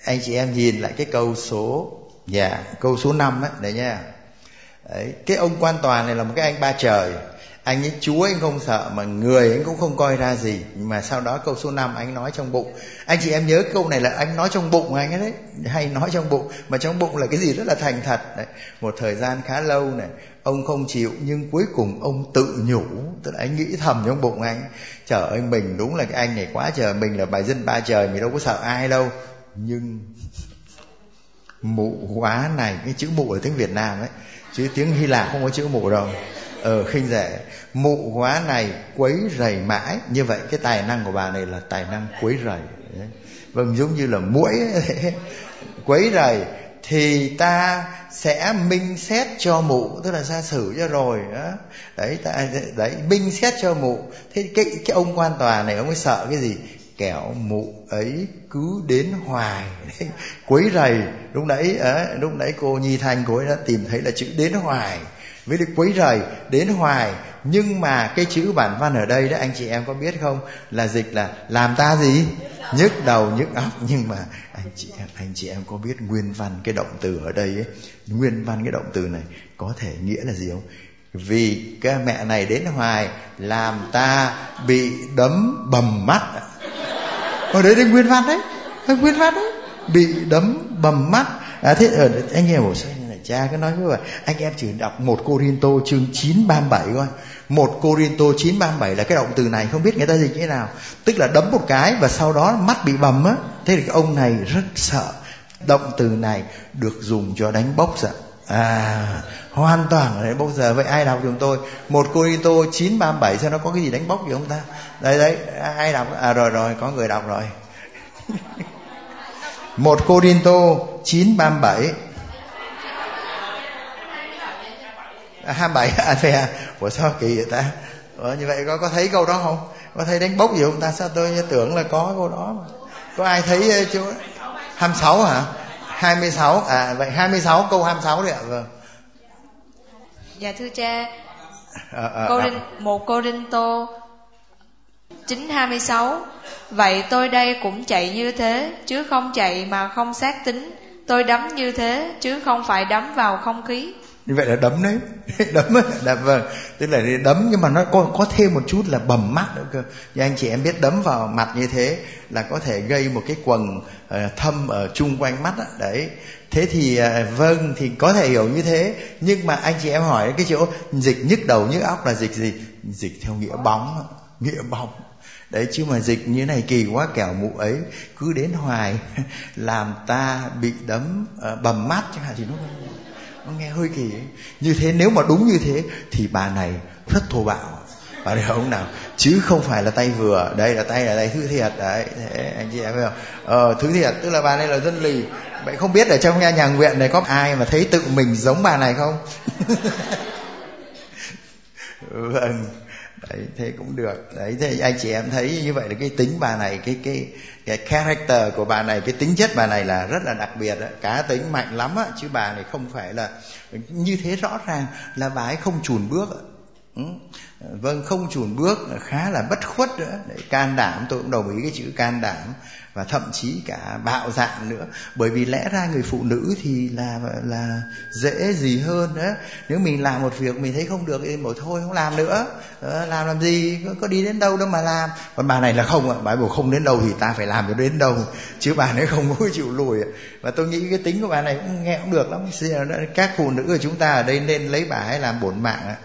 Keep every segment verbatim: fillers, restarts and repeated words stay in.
anh chị em nhìn lại cái câu số dạ yeah, câu số năm ấy đấy nha. Đấy, cái ông quan tòa này là một cái anh ba trời. Anh ấy Chúa anh không sợ, mà người anh cũng không coi ra gì. Mà sau đó câu số năm anh nói trong bụng. Anh chị em nhớ câu này là anh nói trong bụng anh ấy đấy. Hay nói trong bụng, mà trong bụng là cái gì rất là thành thật đấy. Một thời gian khá lâu này ông không chịu, nhưng cuối cùng ông tự nhủ. Tức là anh nghĩ thầm trong bụng anh, trời ơi mình đúng là cái anh này quá trời, mình là bài dân ba trời, mình đâu có sợ ai đâu. Nhưng mụ quá này, cái chữ mụ ở tiếng Việt Nam ấy, chứ tiếng Hy Lạp không có chữ mụ đâu. Ờ khinh rẻ. Mụ quá này quấy rầy mãi. Như vậy cái tài năng của bà này là tài năng quấy rầy. Vâng, giống như là muỗi quấy rầy thì ta sẽ minh xét cho mụ, tức là ra xử cho rồi đó. Đấy, ta, đấy minh xét cho mụ. Thế cái cái ông quan tòa này ông ấy sợ cái gì? Kẻo mụ ấy cứ đến hoài đấy, quấy rầy. Lúc nãy à, lúc nãy cô Nhi Thanh cô ấy đã tìm thấy là chữ đến hoài với được quấy rầy, đến hoài. Nhưng mà cái chữ bản văn ở đây đó anh chị em có biết không, là dịch là làm ta gì? Nhức đầu nhức óc. Nhưng mà anh chị em anh chị em có biết nguyên văn cái động từ ở đây ấy, nguyên văn cái động từ này có thể nghĩa là gì không? Vì cái mẹ này đến hoài làm ta bị đấm bầm mắt. Ở đấy là nguyên văn đấy, nguyên văn đấy, bị đấm bầm mắt. À, thế ở anh em bổ sung như này, cha cứ nói với bà, anh em chỉ đọc một Cô-rin-tô chương chín ba mươi bảy coi. Một Cô-rin-tô chín ba mươi bảy là cái động từ này, không biết người ta dịch như thế nào. Tức là đấm một cái và sau đó mắt bị bầm á. Thế thì cái ông này rất sợ. Động từ này được dùng cho đánh bốc dạ. À, hoàn toàn là đánh bốc giờ. Vậy ai đọc giùm tôi một Cô-rin-tô chín ba mươi bảy xem nó có cái gì đánh bốc gì không ta? Đấy đấy, ai đọc? À rồi rồi, có người đọc rồi. Một Cô-rin-tô chín ba mươi bảy. À, hai mươi bảy à, thế à? Ủa sao kỳ vậy ta? Ờ, như vậy có có thấy câu đó không? Có thấy đánh bốc gì không ta? Sao tôi tưởng là có câu đó mà. Có ai thấy chú hai mươi sáu hả? hai mươi sáu à? Vậy hai mươi sáu, câu hai mươi sáu đấy ạ. Vâng. Dạ thưa cha, à, à, Cô à. Rin, một Cô-rin-tô chín hai mươi sáu. Vậy tôi đây cũng chạy như thế, chứ không chạy mà không xác tính. Tôi đấm như thế, chứ không phải đấm vào không khí. Như vậy là đấm đấy. Đấm ấy, đập, vâng. Tức là đấm nhưng mà nó có, có thêm một chút là bầm mắt nữa cơ. Như anh chị em biết đấm vào mặt như thế là có thể gây một cái quầng uh, thâm ở chung quanh mắt đó. Đấy. Thế thì uh, vâng, thì có thể hiểu như thế. Nhưng mà anh chị em hỏi cái chỗ dịch nhức đầu nhức óc là dịch gì? Dịch theo nghĩa bóng. Nghĩa bóng. Đấy, chứ mà dịch như này kỳ quá, kẻo mụ ấy cứ đến hoài làm ta bị đấm uh, bầm mắt chẳng hạn, thì nó nó nghe hơi kỳ ấy. Như thế nếu mà đúng như thế thì bà này rất thô bạo, bà này không nào, chứ không phải là tay vừa. Đây là tay là tay thứ thiệt đấy. Thế anh chị em biết không? Ờ, thứ thiệt tức là bà này là dân lì. Vậy không biết ở trong nhà nhàng nguyện này có ai mà thấy tự mình giống bà này không? Vâng. Đấy, thế cũng được. Đấy, thế anh chị em thấy như vậy là cái tính bà này, cái cái cái character của bà này, cái tính chất bà này là rất là đặc biệt đó. Cá tính mạnh lắm á, chứ bà này không phải là như thế, rõ ràng là bà ấy không chùn bước. Ừ. Vâng, không chùn bước, khá là bất khuất nữa. Đấy, can đảm, tôi cũng đồng ý cái chữ can đảm, và thậm chí cả bạo dạn nữa. Bởi vì lẽ ra người phụ nữ thì là là dễ gì hơn đó. Nếu mình làm một việc mình thấy không được thì bảo thôi không làm nữa. Đó, làm làm gì, có, có đi đến đâu đâu mà làm. Còn bà này là không ạ, bà bảo không đến đâu thì ta phải làm cho đến đâu, chứ bà này không có chịu lùi. Và tôi nghĩ cái tính của bà này cũng nghe cũng được lắm. Các phụ nữ của chúng ta ở đây nên lấy bà ấy làm bổn mạng ạ.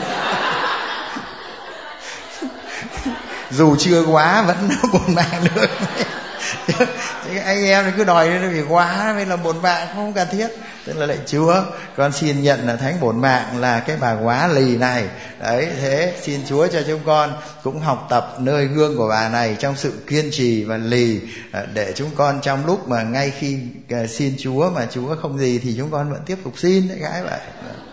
Dù chưa quá vẫn bổn mạng được. Anh em thì cứ đòi nó phải quá mới là bổn mạng, không cần thiết. Tức là lạy Chúa, con xin nhận là thánh bổn mạng là cái bà quá lì này. Đấy, thế xin Chúa cho chúng con cũng học tập nơi gương của bà này trong sự kiên trì và lì, để chúng con trong lúc mà ngay khi xin Chúa mà Chúa không gì thì chúng con vẫn tiếp tục xin đấy, gái vậy.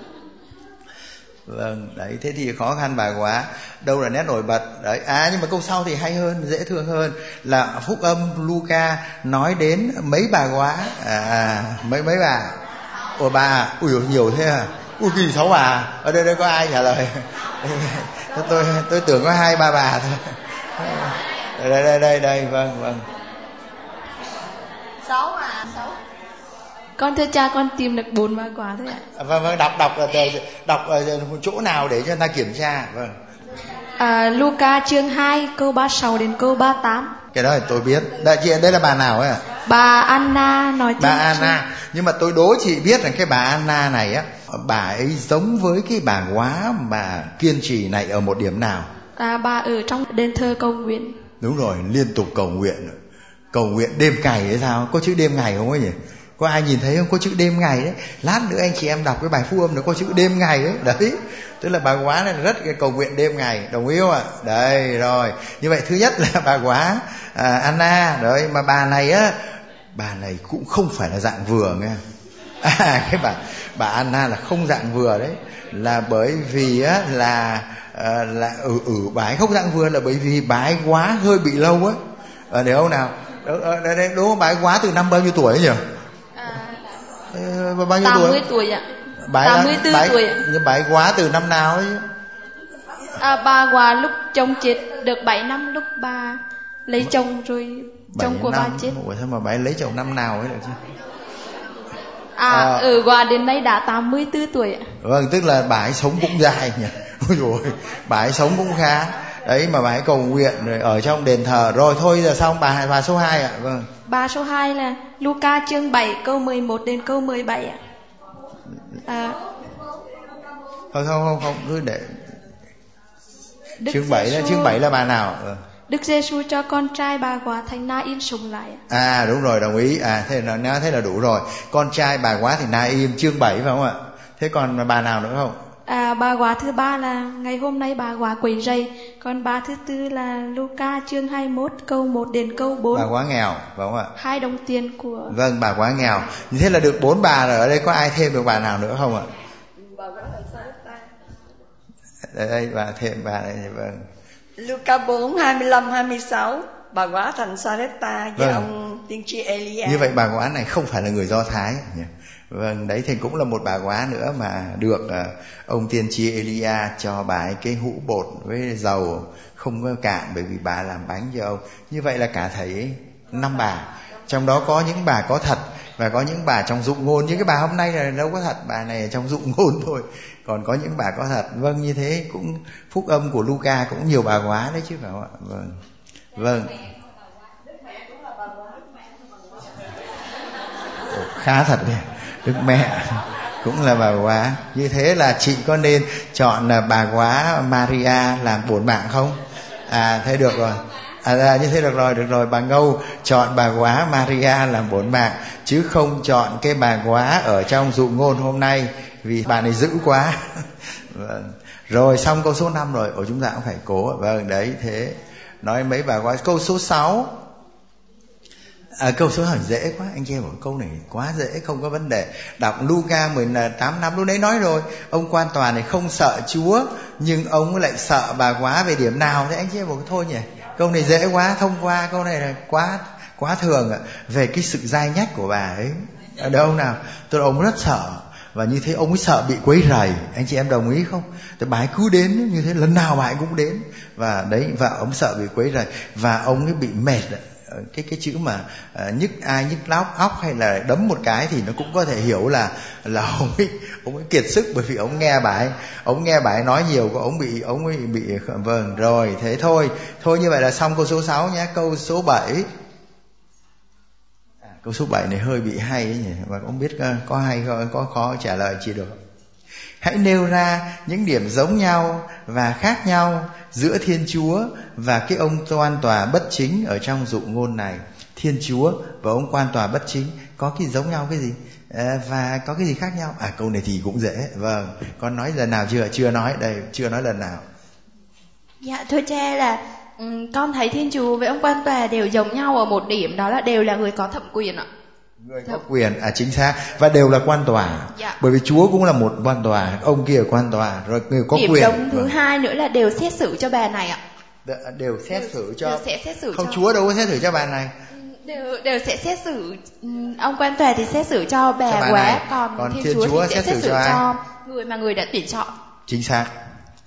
Vâng, đấy, thế thì khó khăn bà quá. Đâu là nét nổi bật đấy. À, nhưng mà câu sau thì hay hơn, dễ thương hơn, là phúc âm Luca nói đến mấy bà quá. À, mấy mấy bà. Ủa bà, ui nhiều thế à? Ui kỳ sáu bà. Ở đây đây có ai trả lời? tôi tôi tưởng có hai ba bà thôi. Đây đây đây đây, vâng vâng. Sáu à, sáu. Con thưa cha, con tìm được bốn ba quả thôi ạ. Vâng, vâng, đọc đọc đọc ở chỗ nào để cho người ta kiểm tra. Vâng. À, Luca chương hai câu ba mươi sáu đến câu ba mươi tám. Cái đó thì tôi biết. Đây, chị, đây là bà nào ấy à? Bà Anna nói bà Anna. Nhưng mà tôi đố chị biết rằng cái bà Anna này á, bà ấy giống với cái bà góa mà kiên trì này ở một điểm nào? À, bà ở trong đền thờ cầu nguyện. Đúng rồi, liên tục cầu nguyện. Cầu nguyện đêm ngày hay sao? Có chữ đêm ngày không ấy nhỉ? Có ai nhìn thấy không? Có chữ đêm ngày đấy. Lát nữa anh chị em đọc cái bài phúc âm nữa có chữ đêm ngày đấy. Đấy. Tức là bà góa này rất cái cầu nguyện đêm ngày. Đồng ý không ạ? Đây rồi. Như vậy thứ nhất là bà góa à, Anna. Đấy. Mà bà này á, bà này cũng không phải là dạng vừa nghe. À, cái bà bà Anna là không dạng vừa đấy. Là bởi vì á là à, là ừ ừ bà ấy không dạng vừa là bởi vì bà ấy góa hơi bị lâu á. À, để không nào? Đấy, đấy, đúng không? Bà ấy góa từ năm bao nhiêu tuổi ấy nhỉ? À, bao nhiêu tám mươi tuổi? tuổi ạ. Bà tám mươi tư bà tuổi ạ. Nhưng bà ấy góa từ năm nào ấy? À, bà góa lúc chồng chết được bảy năm, lúc bà lấy chồng rồi chồng của năm. bà chết. Ủa sao mà bà ấy lấy chồng năm nào ấy được chứ? À, à ở góa đến nay đã tám mươi tư tuổi ạ. Vâng, tức là bà ấy sống cũng dài nhỉ. Ôi dồi, bà ấy sống cũng khá. Đấy mà bà ấy cầu nguyện rồi ở trong đền thờ. Rồi thôi giờ xong bà bà số hai ạ. Vâng. Bà số hai là Luca chương bảy câu mười một đến câu mười bảy ạ. À, Không không không không cứ để Đức chương bảy là chương bảy là bà nào? Ừ. Đức Giêsu cho con trai bà góa thành Na-im sống lại ạ. À đúng rồi, đồng ý. À thế là nó thế là đủ rồi. Con trai bà góa thì Na-im chương bảy phải không ạ? Thế còn bà nào nữa không? À, bà góa thứ ba là ngày hôm nay bà góa quấy rầy. Còn bà thứ tư là Luca chương hai mươi mốt câu một đến câu bốn. Bà góa nghèo phải không ạ? Hai đồng tiền của. Vâng, bà góa nghèo. Như thế là được bốn bà rồi. Ở đây có ai thêm được bà nào nữa không ạ? Ở đây bà thêm bà này. Vâng. Luca bốn hai mươi lăm hai mươi sáu, bà góa thành Sarepta với vâng. Ông tiên tri Elia. Như vậy bà góa này không phải là người Do Thái nhỉ? Vâng, đấy thì cũng là một bà góa nữa mà được uh, ông tiên tri Elia cho bà ấy cái hũ bột với dầu không có cạn bởi vì bà làm bánh cho ông. Như vậy là cả thảy năm bà. Trong đó có những bà có thật và có những bà trong dụ ngôn. Những cái bà hôm nay là đâu có thật, bà này trong dụ ngôn thôi. Còn có những bà có thật. Vâng, như thế cũng phúc âm của Luca cũng nhiều bà góa đấy chứ phải không ạ? Vâng. Vâng. Ồ, khá thật nhỉ. Đức mẹ cũng là bà góa. Như thế là chị có nên chọn là bà góa Maria làm bổn mạng không? À thế được rồi. À, à như thế được rồi, được rồi. Bà Ngâu chọn bà góa Maria làm bổn mạng, chứ không chọn cái bà góa ở trong dụ ngôn hôm nay, vì bà này dữ quá. Vâng. Rồi xong câu số năm rồi. Ồ chúng ta cũng phải cố. Vâng đấy, thế nói mấy bà góa. Câu số sáu. À, câu số hỏi dễ quá, anh chị em bảo câu này quá dễ, không có vấn đề. Đọc Luca mười tám năm lúc đấy nói rồi, ông quan tòa này không sợ Chúa nhưng ông lại sợ bà góa về điểm nào. Thế anh chị em bảo thôi nhỉ, câu này dễ quá, thông qua. Câu này là quá quá thường ạ. Về cái sự dai nhách của bà ấy ở đâu nào, tôi ông rất sợ. Và như thế ông ấy sợ bị quấy rầy. Anh chị em đồng ý không? Thì bà ấy cứ đến như thế, lần nào bà ấy cũng đến. Và đấy, và ông sợ bị quấy rầy. Và ông ấy bị mệt. Cái cái chữ mà uh, nhức ai nhức lóc óc hay là đấm một cái thì nó cũng có thể hiểu là là ông ấy ông ấy kiệt sức, bởi vì ông nghe bà ấy ông nghe bà ấy nói nhiều, có ông bị ông ấy bị vâng rồi. Thế thôi thôi như vậy là xong câu số sáu nhé. Câu số bảy. À, câu số bảy này hơi bị hay ấy nhỉ, mà không biết có, có hay không, có khó trả lời chỉ được. Hãy nêu ra những điểm giống nhau và khác nhau giữa Thiên Chúa và cái ông quan tòa bất chính ở trong dụ ngôn này. Thiên Chúa và ông quan tòa bất chính có cái giống nhau cái gì? À, và có cái gì khác nhau? À câu này thì cũng dễ. Vâng, con nói lần nào chưa? Chưa nói, đây, chưa nói lần nào. Dạ thưa cha là um, con thấy Thiên Chúa với ông quan tòa đều giống nhau ở một điểm, đó là đều là người có thẩm quyền ạ. Người có quyền, à chính xác. Và đều là quan tòa. Dạ. Bởi vì Chúa cũng là một quan tòa, ông kia là quan tòa, rồi người có điểm quyền. Điểm giống thứ vâng. hai nữa là đều xét xử cho bà này ạ. Đ- đều xét xử cho. Đều sẽ xét xử không cho. Chúa đâu có xét xử cho bà này. Đều đều sẽ xét xử, ông quan tòa thì xét xử cho bà góa, còn, còn Thiên, Thiên Chúa, Chúa thì sẽ xét xử xét xử cho, cho người mà người đã tuyển chọn. Chính xác.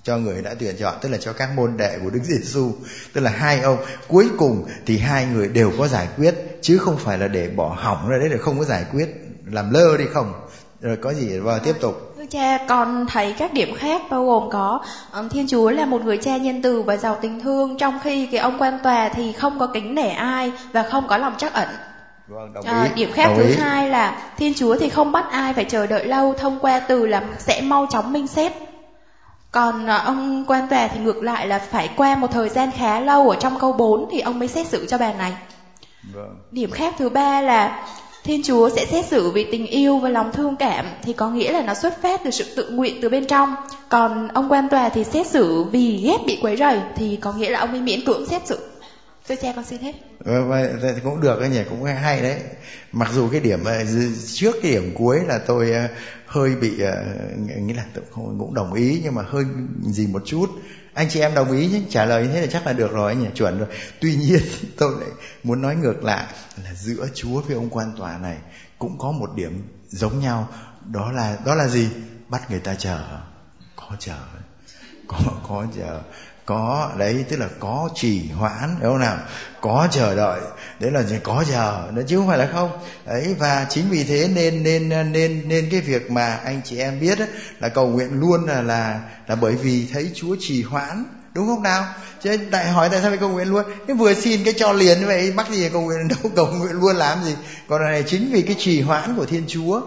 cho người đã tuyển chọn, tức là cho các môn đệ của Đức Giêsu, tức là hai ông. Cuối cùng thì hai người đều có giải quyết, chứ không phải là để bỏ hỏng ra đấy là không có giải quyết, làm lơ đi không. Rồi có gì và tiếp tục. Thưa cha, con thấy các điểm khác bao gồm có um, Thiên Chúa là một người cha nhân từ và giàu tình thương, trong khi cái ông quan tòa thì không có kính nể ai và không có lòng trắc ẩn. Vâng, đồng ý. À, điểm khác đồng thứ ý. hai là Thiên Chúa thì không bắt ai phải chờ đợi lâu thông qua từ là sẽ mau chóng minh xét. Còn uh, ông quan tòa thì ngược lại là phải qua một thời gian khá lâu, ở trong câu bốn thì ông mới xét xử cho bà này. Vâng. Điểm khác thứ ba là Thiên Chúa sẽ xét xử vì tình yêu và lòng thương cảm, thì có nghĩa là nó xuất phát từ sự tự nguyện từ bên trong. Còn ông quan tòa thì xét xử vì ghét bị quấy rầy, thì có nghĩa là ông ấy miễn cưỡng xét xử. Thưa cha, con xin hết. Vâng, cũng được đấy nhỉ, cũng hay đấy. Mặc dù cái điểm trước cái điểm cuối là tôi hơi bị, nghĩa là tôi cũng đồng ý nhưng mà hơi gì một chút. Anh chị em đồng ý nhé, trả lời như thế là chắc là được rồi anh nhỉ, chuẩn rồi. Tuy nhiên tôi lại muốn nói ngược lại là giữa Chúa với ông quan tòa này cũng có một điểm giống nhau, đó là đó là gì? Bắt người ta chờ, có chờ, có có chờ, có đấy, tức là có trì hoãn, đúng không nào? Có chờ đợi, đấy là có chờ, đó chứ không phải là không. Đấy, và chính vì thế nên nên nên nên cái việc mà anh chị em biết ấy, là cầu nguyện luôn là là là bởi vì thấy Chúa trì hoãn, đúng không nào? Chứ tại hỏi tại sao phải cầu nguyện luôn? Cái vừa xin cái cho liền như vậy, mắc gì cầu nguyện đâu, cầu nguyện luôn làm gì? Còn này chính vì cái trì hoãn của Thiên Chúa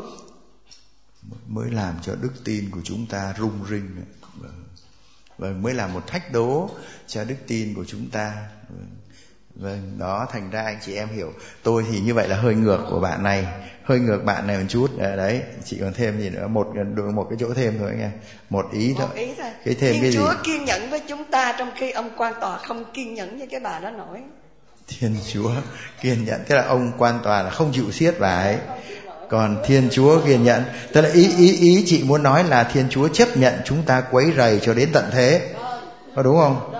mới làm cho đức tin của chúng ta rung rinh, vâng, mới là một thách đố cho đức tin của chúng ta. Vâng, đó, thành ra anh chị em hiểu. Tôi thì như vậy là hơi ngược của bạn này, hơi ngược bạn này một chút. Đấy, chị còn thêm gì nữa? Một một cái chỗ thêm thôi nghe, một ý thôi. Một ý thôi. Cái thêm Thiên cái Chúa gì? kiên nhẫn với chúng ta trong khi ông quan tòa không kiên nhẫn với cái bà đó nổi. Thiên Chúa kiên nhẫn, tức là ông quan tòa là không chịu siết bà ấy, còn Thiên Chúa kiên nhẫn. Tức là ý ý ý chị muốn nói là Thiên Chúa chấp nhận chúng ta quấy rầy cho đến tận thế, có đúng không?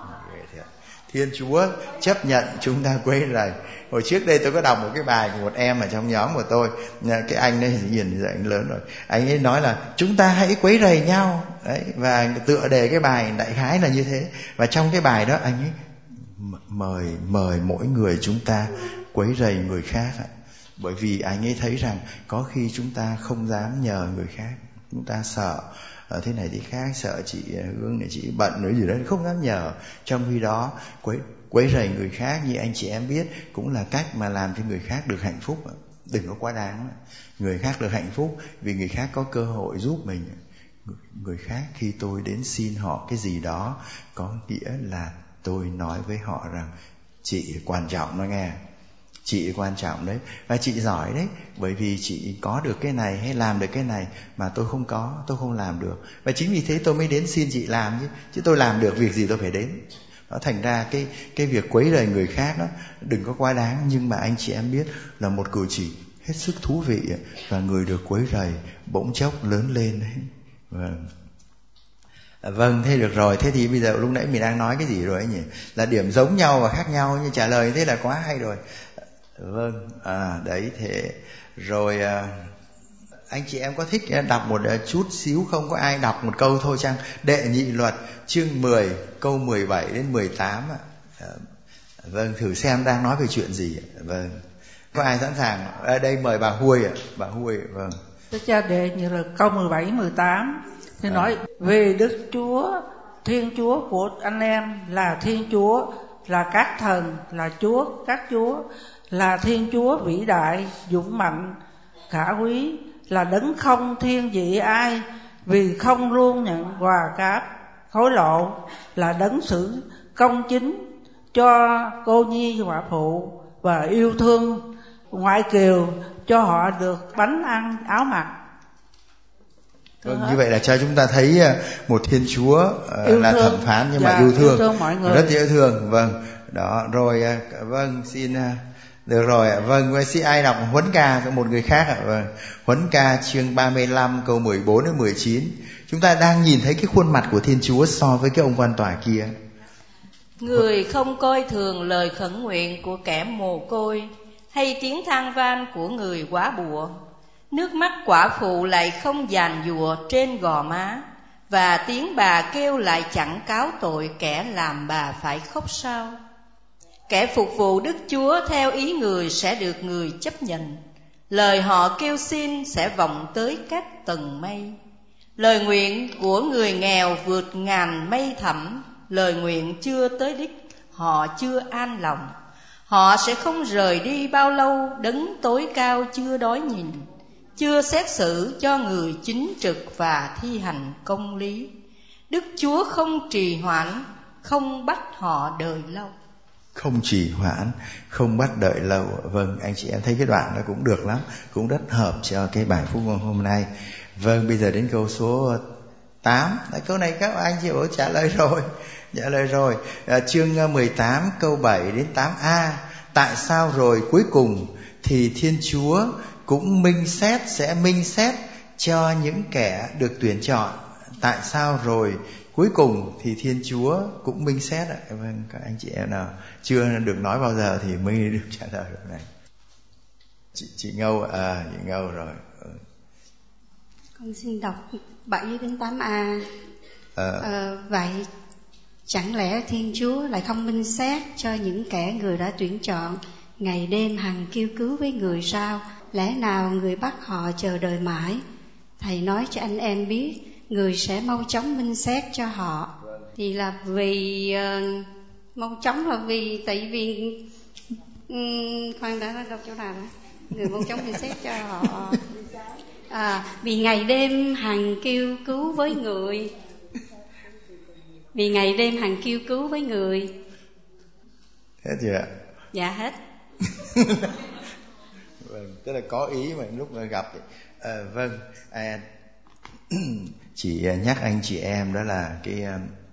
Thiên Chúa chấp nhận chúng ta quấy rầy. Hồi trước đây tôi có đọc một cái bài của một em ở trong nhóm của tôi, cái anh ấy nhìn dạy lớn rồi, anh ấy nói là chúng ta hãy quấy rầy nhau. Đấy, và tựa đề cái bài đại khái là như thế. Và trong cái bài đó anh ấy mời mời mỗi người chúng ta quấy rầy người khác, bởi vì anh ấy thấy rằng có khi chúng ta không dám nhờ người khác, chúng ta sợ ở thế này thế khác, sợ chị Hương này chị bận nữa gì đó không dám nhờ. Trong khi đó quấy quấy rầy người khác, như anh chị em biết, cũng là cách mà làm cho người khác được hạnh phúc. Đừng có quá đáng. Người khác được hạnh phúc vì người khác có cơ hội giúp mình. Người khác khi tôi đến xin họ cái gì đó, có nghĩa là tôi nói với họ rằng chị quan trọng đó nghe, chị quan trọng đấy, và chị giỏi đấy, bởi vì chị có được cái này hay làm được cái này mà tôi không có, tôi không làm được, và chính vì thế tôi mới đến xin chị làm chứ, chứ tôi làm được việc gì tôi phải đến. Đó, thành ra cái cái việc quấy rầy người khác đó đừng có quá đáng, nhưng mà anh chị em biết là một cử chỉ hết sức thú vị, và người được quấy rầy bỗng chốc lớn lên đấy. Vâng. Vâng, thế được rồi. Thế thì bây giờ lúc nãy mình đang nói cái gì rồi ấy nhỉ? Là điểm giống nhau và khác nhau, nhưng trả lời thế là quá hay rồi. Vâng, à, đấy thế. Rồi à, anh chị em có thích đọc một chút xíu không? Có ai đọc một câu thôi chăng? Đệ Nhị Luật chương mười câu mười bảy đến mười tám ạ. À, vâng, thử xem đang nói về chuyện gì. Vâng. Có ai sẵn sàng? Ở đây mời bà Huôi ạ. Bà Huôi, vâng. Thưa cha, Đệ Nhị Luật câu mười bảy mười tám thì nói về Đức Chúa, Thiên Chúa của anh em là Thiên Chúa, là các thần, là Chúa, các Chúa, là Thiên Chúa vĩ đại, dũng mạnh, khả quý, là đấng không thiên vị ai, vì không luôn nhận quà cáp, hối lộ, là đấng xử công chính cho cô nhi quả phụ, và yêu thương ngoại kiều cho họ được bánh ăn áo mặc. Vâng, như vậy là cho chúng ta thấy một Thiên Chúa uh, là thẩm phán nhưng mà yêu thương, yêu thương mọi người. Rất yêu thương. Vâng, đó rồi. Uh, vâng, xin uh, được rồi ạ. Vâng, xin ai đọc Huấn Ca cho một người khác ạ? Vâng, Huấn Ca chương ba mươi lăm câu mười bốn đến mười chín. Chúng ta đang nhìn thấy cái khuôn mặt của Thiên Chúa so với cái ông quan tòa kia. Người không coi thường lời khẩn nguyện của kẻ mồ côi, hay tiếng than van của người quá bụa. Nước mắt quả phụ lại không giàn giụa trên gò má, và tiếng bà kêu lại chẳng cáo tội kẻ làm bà phải khóc sao? Kẻ phục vụ Đức Chúa theo ý người sẽ được người chấp nhận. Lời họ kêu xin sẽ vọng tới các tầng mây. Lời nguyện của người nghèo vượt ngàn mây thẳm. Lời nguyện chưa tới đích, họ chưa an lòng. Họ sẽ không rời đi bao lâu, đấng tối cao chưa đói nhìn, chưa xét xử cho người chính trực và thi hành công lý. Đức Chúa không trì hoãn, không bắt họ đợi lâu. Không trì hoãn, không bắt đợi lâu. Vâng, anh chị em thấy cái đoạn đó cũng được lắm, cũng rất hợp cho cái bài phúc ngôn hôm nay. Vâng, bây giờ đến câu số tám. Câu này các anh chị ơi trả lời rồi. Trả lời rồi. À, chương mười tám câu bảy đến tám a. Tại sao rồi cuối cùng thì Thiên Chúa cũng minh xét, sẽ minh xét cho những kẻ được tuyển chọn. Tại sao rồi cuối cùng thì Thiên Chúa cũng minh xét ạ. Vâng, các anh chị em nào chưa được nói bao giờ thì mới được trả lời được này. Chị, chị Ngâu, à, chị Ngâu rồi. Ừ. Con xin đọc bảy đến tám a. À. À, vậy chẳng lẽ Thiên Chúa lại không minh xét cho những kẻ người đã tuyển chọn, ngày đêm hằng kêu cứu với người sao? Lẽ nào người bắt họ chờ đợi mãi? Thầy nói cho anh em biết, người sẽ mau chóng minh xét cho họ. Thì là vì uh, mau chóng là vì tại vì um, khoan đã đọc chỗ nào đó. Người mau chóng minh xét cho họ. À, vì ngày đêm hằng kêu cứu với người. Vì ngày đêm hằng kêu cứu với người. Hết chưa ạ? Dạ hết. Vâng, tức là có ý mà lúc mà gặp. À, vâng, à, chỉ nhắc anh chị em đó là cái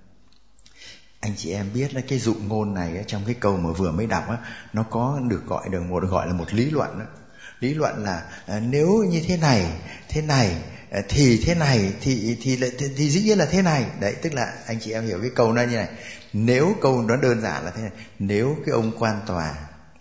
anh chị em biết là cái dụ ngôn này trong cái câu mà vừa mới đọc á, nó có được gọi được một gọi là một lý luận đó. Lý luận là à, nếu như thế này thế này à, thì thế này thì thì, thì thì thì dĩ nhiên là thế này. Đấy, tức là anh chị em hiểu cái câu nó như này. Nếu câu nó đơn giản là thế này, nếu cái ông quan tòa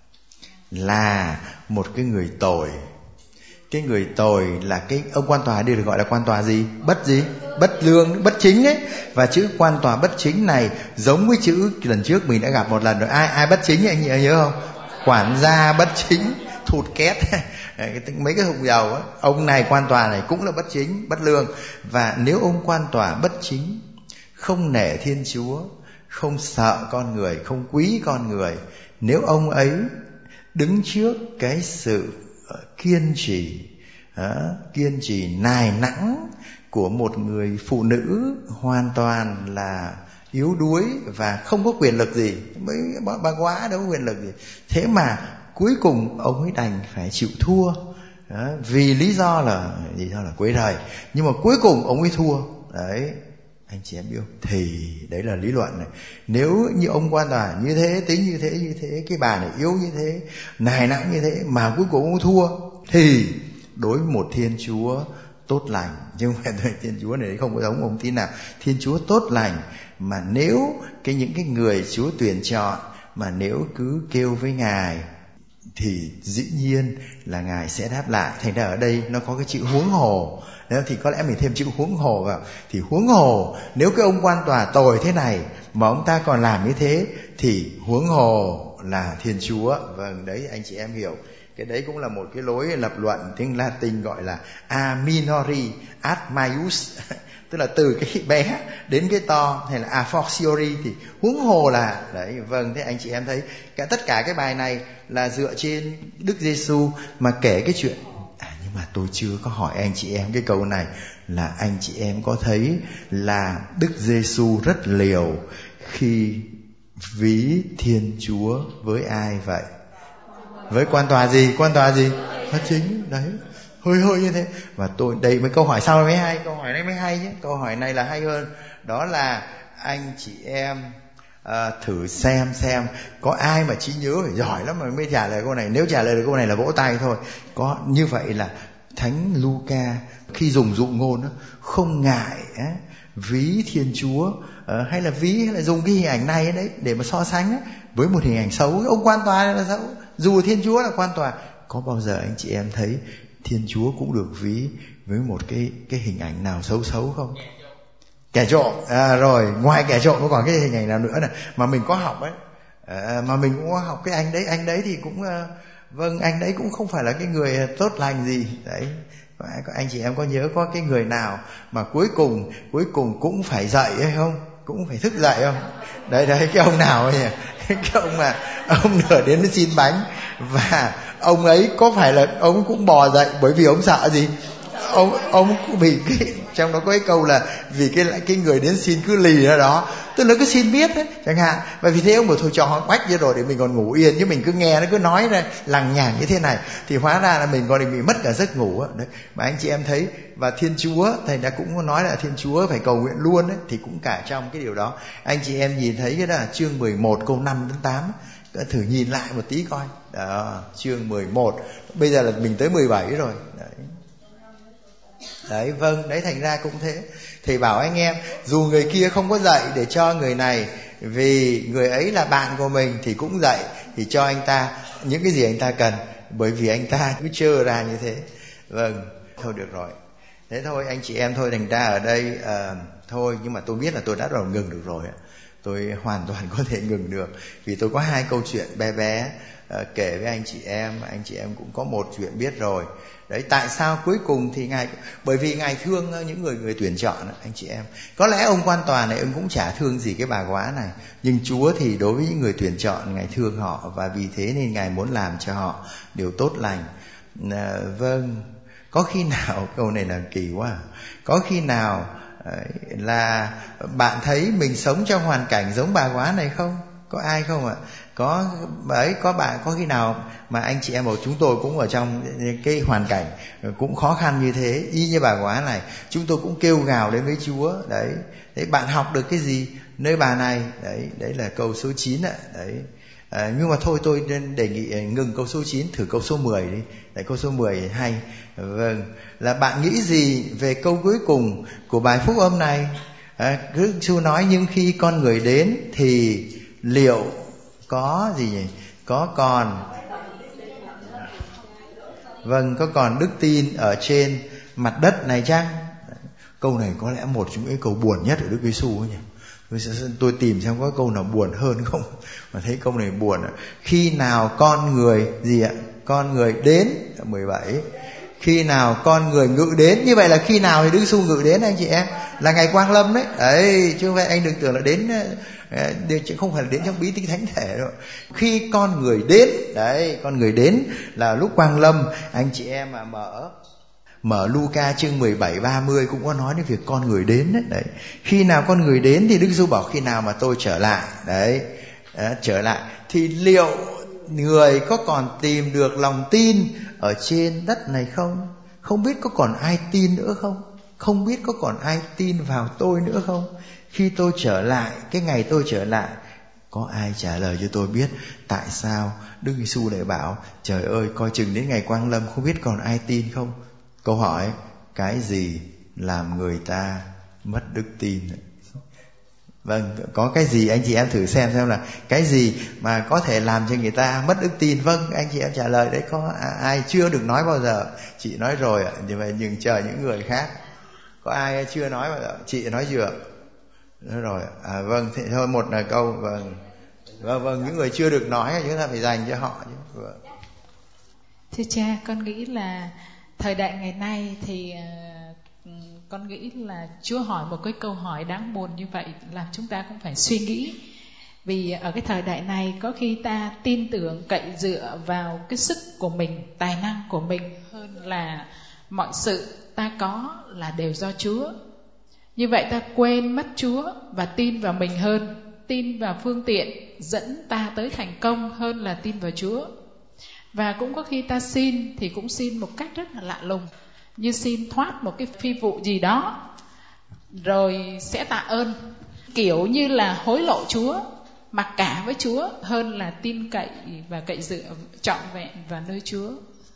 là một cái người tội, cái người tội là cái ông quan tòa đây được gọi là quan tòa gì? Bất gì? Bất lương, bất chính ấy. Và chữ quan tòa bất chính này giống với chữ lần trước mình đã gặp một lần rồi. Ai ai bất chính anh nhớ không? Quản gia bất chính, thụt két. Mấy cái thùng dầu á, ông này quan tòa này cũng là bất chính, bất lương. Và nếu ông quan tòa bất chính, không nể Thiên Chúa, không sợ con người, không quý con người, nếu ông ấy đứng trước cái sự kiên trì uh, kiên trì nài nẵng của một người phụ nữ hoàn toàn là yếu đuối và không có quyền lực gì, mấy bà quá đâu có quyền lực gì, thế mà cuối cùng ông ấy đành phải chịu thua. Đó, vì lý do là lý do là quấy rầy, nhưng mà cuối cùng ông ấy thua. Đấy, anh chị em biết không? Thì đấy là lý luận này. Nếu như ông quan tòa như thế, tính như thế, như thế, cái bà này yếu như thế, nài nặng như thế, mà cuối cùng ông thua, thì đối với một Thiên Chúa tốt lành, chứ không phải Thiên Chúa này không có giống ông tí nào. Thiên Chúa tốt lành, mà nếu cái những cái người Chúa tuyển chọn mà nếu cứ kêu với Ngài thì dĩ nhiên là Ngài sẽ đáp lại. Thành ra ở đây nó có cái chữ huống hồ. Nếu thì có lẽ mình thêm chữ huống hồ vào. Thì huống hồ, nếu cái ông quan tòa tồi thế này mà ông ta còn làm như thế, thì huống hồ là Thiên Chúa. Vâng, đấy anh chị em hiểu. Cái đấy cũng là một cái lối lập luận tiếng Latin gọi là a minori ad maius. Tức là từ cái bé đến cái to, hay là a fortiori thì huống hồ là. Đấy, vâng, thế anh chị em thấy cả tất cả cái bài này là dựa trên Đức Giêsu mà kể cái chuyện. À, nhưng mà tôi chưa có hỏi anh chị em cái câu này là anh chị em có thấy là Đức Giêsu rất liều khi ví Thiên Chúa với ai vậy? Với quan tòa gì? Quan tòa gì? Bất chính. Đấy, hơi hơi như thế. Và tôi đây mấy câu hỏi sau mới hay, câu hỏi này mới hay chứ. Câu hỏi này là hay hơn. Đó là anh chị em à, thử xem xem có ai mà trí nhớ phải giỏi lắm mà mới trả lời câu này. Nếu trả lời được câu này là vỗ tay thôi. Có như vậy là Thánh Luca khi dùng dụ ngôn đó, không ngại á, ví Thiên Chúa à, hay là ví hay là dùng cái hình ảnh này đấy để mà so sánh á, với một hình ảnh xấu. Ông quan tòa là xấu, dù Thiên Chúa là quan tòa. Có bao giờ anh chị em thấy Thiên Chúa cũng được ví với một cái cái hình ảnh nào xấu xấu không? Kẻ trộm. À, rồi ngoài kẻ trộm có còn cái hình ảnh nào nữa này mà mình có học ấy, à, mà mình cũng có học cái anh đấy. Anh đấy thì cũng uh, vâng, anh đấy cũng không phải là cái người tốt lành gì đấy. Anh chị em có nhớ có cái người nào mà cuối cùng cuối cùng cũng phải dậy hay không, cũng phải thức dậy không? Đấy đấy, cái ông nào ấy nhỉ? Cái ông mà ông nửa đến xin bánh, và ông ấy có phải là ông cũng bò dậy bởi vì ông sợ gì? Ông ông vì cái trong đó có cái câu là vì cái cái người đến xin cứ lì ra đó, tức là cứ xin biết đấy chẳng hạn. Và vì thế ông bảo thôi cho họ quách ra rồi để mình còn ngủ yên, chứ mình cứ nghe nó cứ nói ra lằng nhằng như thế này thì hóa ra là mình còn bị mất cả giấc ngủ đấy. Mà anh chị em thấy, và Thiên Chúa thầy đã cũng nói là Thiên Chúa phải cầu nguyện luôn đấy, thì cũng cả trong cái điều đó. Anh chị em nhìn thấy cái đó là chương mười một câu năm đến tám, thử nhìn lại một tí coi đó, chương mười một, bây giờ là mình tới mười bảy rồi đấy. Đấy, vâng, đấy, thành ra cũng thế. Thầy bảo anh em, dù người kia không có dạy để cho người này, vì người ấy là bạn của mình, thì cũng dạy, thì cho anh ta những cái gì anh ta cần, bởi vì anh ta cứ trơ ra như thế. Vâng, thôi được rồi. Thế thôi anh chị em, thôi thành ra ở đây uh, thôi, nhưng mà tôi biết là tôi đã đầu ngừng được rồi. Tôi hoàn toàn có thể ngừng được, vì tôi có hai câu chuyện bé bé uh, kể với anh chị em. Anh chị em cũng có một chuyện biết rồi. Đấy, tại sao cuối cùng thì Ngài, bởi vì Ngài thương những người người tuyển chọn anh chị em. Có lẽ ông quan tòa này ông cũng chả thương gì cái bà góa này, nhưng Chúa thì đối với những người tuyển chọn Ngài thương họ, và vì thế nên Ngài muốn làm cho họ điều tốt lành. À, vâng, có khi nào, câu này là kỳ quá, có khi nào là bạn thấy mình sống trong hoàn cảnh giống bà góa này không? Có ai không ạ? Có ấy, có bạn, có khi nào mà anh chị em bảo chúng tôi cũng ở trong cái hoàn cảnh cũng khó khăn như thế, y như bà góa này, chúng tôi cũng kêu gào đến với Chúa. Đấy, đấy, bạn học được cái gì nơi bà này? Đấy, đấy là câu số chín ạ. Đấy. À, nhưng mà thôi tôi đề nghị ngừng câu số chín, thử câu số mười đi. Đấy, câu số mười hay. Vâng, là bạn nghĩ gì về câu cuối cùng của bài phúc âm này? À, cứ Chúa nói nhưng khi con người đến thì liệu có gì nhỉ? Có còn Vâng, có còn đức tin ở trên mặt đất này chăng? Câu này có lẽ một trong những câu buồn nhất ở Đức Giêsu ấy nhỉ. Tôi tìm xem có câu nào buồn hơn không, mà thấy câu này buồn. Khi nào con người gì ạ? Con người đến, mười bảy. Khi nào con người ngự đến, như vậy là khi nào thì Đức Giêsu ngự đến anh chị em? Là ngày Quang Lâm đấy. Đấy, chứ không phải anh đừng tưởng là đến, chứ không phải là đến trong bí tích thánh thể đâu. Khi con người đến, đấy, con người đến là lúc Quang Lâm. Anh chị em mà mở Mở Luca chương mười bảy ba mươi cũng có nói đến việc con người đến đấy. Đấy. Khi nào con người đến thì Đức Giêsu bảo khi nào mà tôi trở lại. Đấy, à, trở lại thì liệu người có còn tìm được lòng tin ở trên đất này không? Không biết có còn ai tin nữa không? Không biết có còn ai tin vào tôi nữa không? Khi tôi trở lại, cái ngày tôi trở lại, có ai trả lời cho tôi biết tại sao Đức Giêsu lại bảo trời ơi coi chừng đến ngày Quang Lâm không biết còn ai tin không? Câu hỏi, cái gì làm người ta mất đức tin? Vâng, có cái gì anh chị em thử xem xem là cái gì mà có thể làm cho người ta mất đức tin? Vâng, anh chị em trả lời đấy. Có ai chưa được nói bao giờ? Chị nói rồi ạ, nhưng mà nhưng chờ những người khác. Có ai chưa nói bao giờ? Chị nói chưa? Nói rồi. À, vâng, thế thôi một là câu. Vâng, vâng, vâng, những người chưa được nói chúng ta phải dành cho họ chứ. Vâng. Thưa cha, con nghĩ là thời đại ngày nay thì uh, con nghĩ là Chúa hỏi một cái câu hỏi đáng buồn như vậy, làm chúng ta cũng phải suy nghĩ. Vì ở cái thời đại này có khi ta tin tưởng cậy dựa vào cái sức của mình, tài năng của mình, hơn là mọi sự ta có là đều do Chúa. Như vậy ta quên mất Chúa và tin vào mình hơn, tin vào phương tiện dẫn ta tới thành công hơn là tin vào Chúa. Và cũng có khi ta xin thì cũng xin một cách rất là lạ lùng, như xin thoát một cái phi vụ gì đó rồi sẽ tạ ơn, kiểu như là hối lộ Chúa, mặc cả với Chúa hơn là tin cậy và cậy dựa trọn vẹn vào nơi Chúa.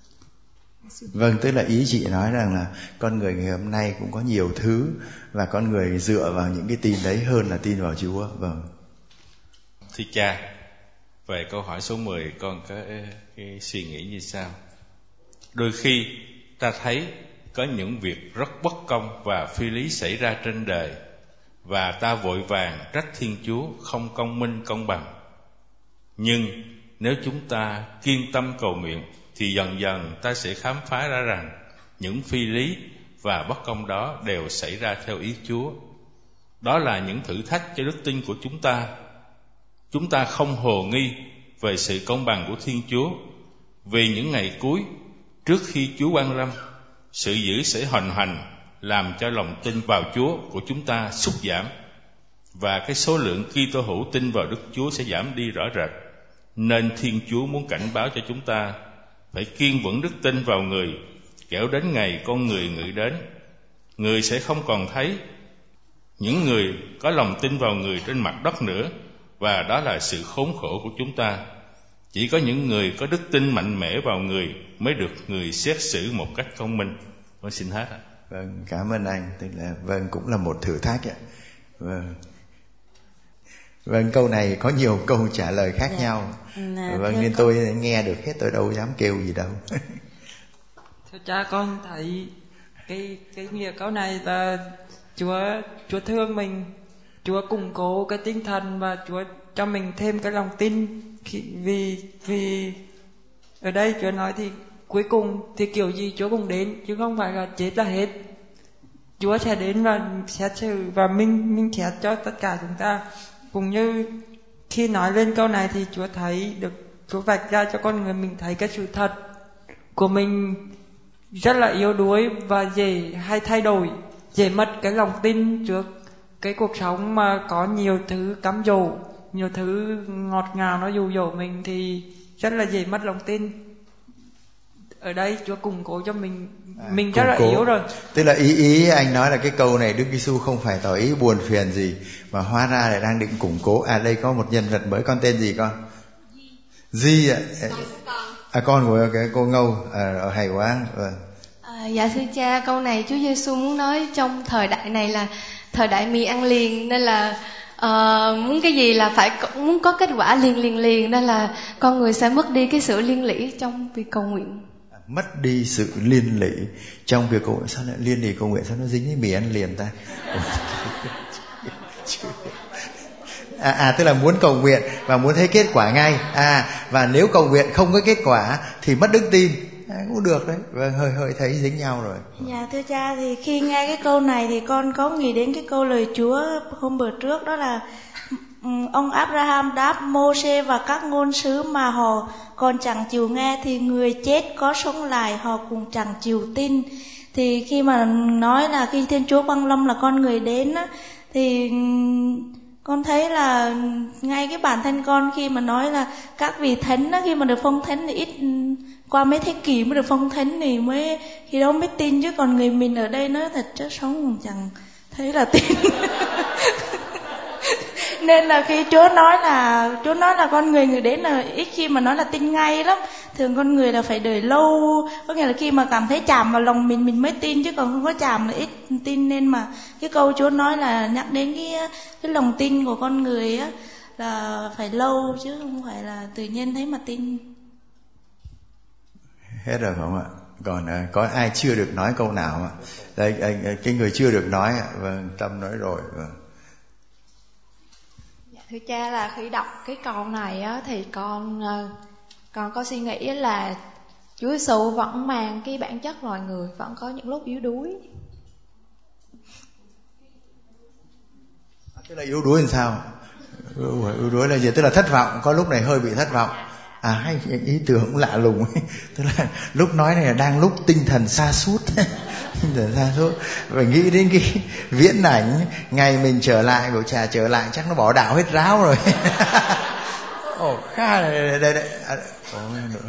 Vâng, tức là ý chị nói rằng là con người ngày hôm nay cũng có nhiều thứ, và con người dựa vào những cái tin đấy hơn là tin vào Chúa. Vâng. Thưa cha, về câu hỏi số mười con có cái suy nghĩ như sau. Đôi khi ta thấy có những việc rất bất công và phi lý xảy ra trên đời, và ta vội vàng trách Thiên Chúa không công minh công bằng. Nhưng nếu chúng ta kiên tâm cầu nguyện thì dần dần ta sẽ khám phá ra rằng những phi lý và bất công đó đều xảy ra theo ý Chúa. Đó là những thử thách cho đức tin của chúng ta. Chúng ta không hồ nghi về sự công bằng của Thiên Chúa, vì những ngày cuối trước khi Chúa giáng lâm, sự dữ sẽ hoành hành làm cho lòng tin vào Chúa của chúng ta sút giảm, và cái số lượng Kitô hữu tin vào Đức Chúa sẽ giảm đi rõ rệt. Nên Thiên Chúa muốn cảnh báo cho chúng ta phải kiên vững đức tin vào người, kẻo đến ngày con người ngự đến, người sẽ không còn thấy những người có lòng tin vào người trên mặt đất nữa, và đó là sự khốn khổ của chúng ta. Chỉ có những người có đức tin mạnh mẽ vào người mới được người xét xử một cách công minh. Con xin hết ạ. Vâng, cảm ơn anh. Tức là vâng, cũng là một thử thách ạ. Vâng. Vâng, câu này có nhiều câu trả lời khác dạ. nhau. À, vâng, nên con... tôi nghe được hết, tôi đâu dám kêu gì đâu. Thưa cha, con thấy cái cái nghĩa câu này là Chúa Chúa thương mình, Chúa củng cố cái tinh thần và Chúa cho mình thêm cái lòng tin. Vì vì ở đây Chúa nói thì cuối cùng thì kiểu gì Chúa cũng đến, chứ không phải là chết là hết. Chúa sẽ đến và xét xử và minh minh xét cho tất cả chúng ta. Cũng như khi nói lên câu này thì Chúa thấy được, Chúa vạch ra cho con người mình thấy cái sự thật của mình rất là yếu đuối và dễ hay thay đổi, dễ mất cái lòng tin trước cái cuộc sống mà có nhiều thứ cám dỗ, nhiều thứ ngọt ngào nó dụ dỗ mình thì rất là dễ mất lòng tin. Ở đây Chúa củng cố cho mình, à, mình rất là cố. yếu rồi. Tức là ý ý anh nói là cái câu này Đức Giêsu không phải tỏ ý buồn phiền gì, mà hóa ra lại đang định củng cố. À, đây có một nhân vật mới, con tên gì con? Di ạ. À, con của cái cô Ngâu. À, hay quá. Vâng. À, dạ thưa cha, câu này Chúa Giêsu muốn nói trong thời đại này là thời đại mì ăn liền, nên là uh, muốn cái gì là phải muốn có kết quả liền liền liền, nên là con người sẽ mất đi cái sự liên lỉ trong việc cầu nguyện. Mất đi sự liên lỉ trong việc cầu nguyện. Sao lại liên lỉ cầu nguyện, sao nó dính với mì ăn liền ta? À, à tức là muốn cầu nguyện và muốn thấy kết quả ngay. À, và nếu cầu nguyện không có kết quả thì mất đức tin. À, cũng được đấy. Vâng, hơi hơi thấy dính nhau rồi. Dạ thưa cha, thì khi nghe cái câu này thì con có nghĩ đến cái câu lời Chúa hôm bữa trước, đó là ông Abraham đáp Mô-sê và các ngôn sứ mà họ còn chẳng chịu nghe, thì người chết có sống lại họ cũng chẳng chịu tin. Thì khi mà nói là khi Thiên Chúa Quang Lâm là con người đến á, thì con thấy là ngay cái bản thân con khi mà nói là các vị thánh á, khi mà được phong thánh thì ít qua mấy thế kỷ mới được phong thánh thì mới khi đó mới tin, chứ còn người mình ở đây nói thật chất sống cũng chẳng thấy là tin. Nên là khi Chúa nói là Chúa nói là con người người đến là ít khi mà nói là tin ngay lắm. Thường con người là phải đợi lâu, có nghĩa là khi mà cảm thấy chạm vào lòng mình mình mới tin, chứ còn không có chạm là ít tin. Nên mà cái câu Chúa nói là nhắc đến cái cái lòng tin của con người á, là phải lâu chứ không phải là tự nhiên thấy mà tin. Hết rồi phải không ạ? Còn à, có ai chưa được nói câu nào ạ? Đây, anh, cái người chưa được nói ạ. Vâng, Tâm nói rồi. Vâng. Dạ, thưa cha, là khi đọc cái câu này á, thì con con có suy nghĩ là Chúa Giêsu vẫn mang cái bản chất loài người, vẫn có những lúc yếu đuối. Tức là yếu đuối làm sao? Yếu đuối là gì? Tức là thất vọng, có lúc này hơi bị thất vọng. À, hay ý tưởng cũng lạ lùng. Tức là lúc nói này là đang lúc tinh thần sa sút. Tinh thần sa sút. Phải nghĩ đến cái viễn ảnh ngày mình trở lại, của trà trở lại chắc nó bỏ đạo hết ráo rồi. Ồ, khá đây đây đây. Ồ, nữa.